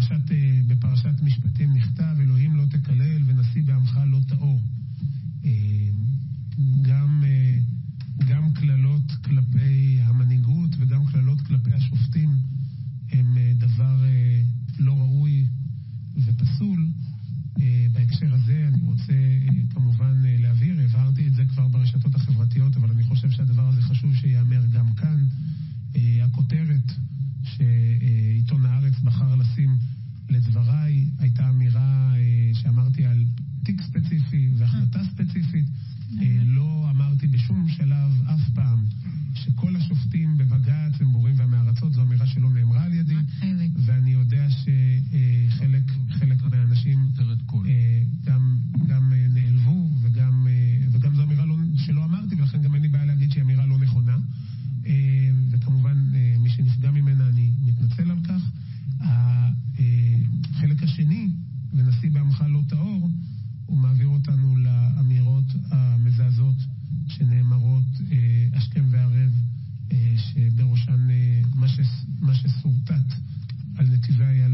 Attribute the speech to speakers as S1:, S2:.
S1: בפרשת משפטים נכתב, אלוהים לא תקלל ונשיא בעמך לא תאור. גם כללות כלפי המנהיגות וגם כללות כלפי השופטים הם דבר לא ראוי ופסול. בהקשר הזה אני רוצה כמובן להבהיר, הבהרתי את זה כבר ברשתות החברתיות, אבל אני חושב שהדבר הזה חשוב שיאמר גם כאן. הכותרת שעיתון הארץ בחר לשים לדבריי הייתה אמירה שאמרתי על תיק ספציפי והחלטה ספציפית. לא אמרתי בשום שלב אף פעם שכל השופטים בבג"ץ הם בורים והמארצות. זו אמירה שלא נאמרה על ידי, ואני יודע שחלק מהאנשים גם נעלבו, וגם זו אמירה שלא אמרתי, ולכן גם אין לי בעיה להגיד שהיא אמירה לא נכונה, וכמובן מי שנפגע ממנה אני מתנצל על כך. החלק השני, ונשיא בעמך לא תאור, הוא מעביר אותנו לאמירות המזעזעות שנאמרות השכם והערב, שבראשן מה שסורטט על נתיבי איילון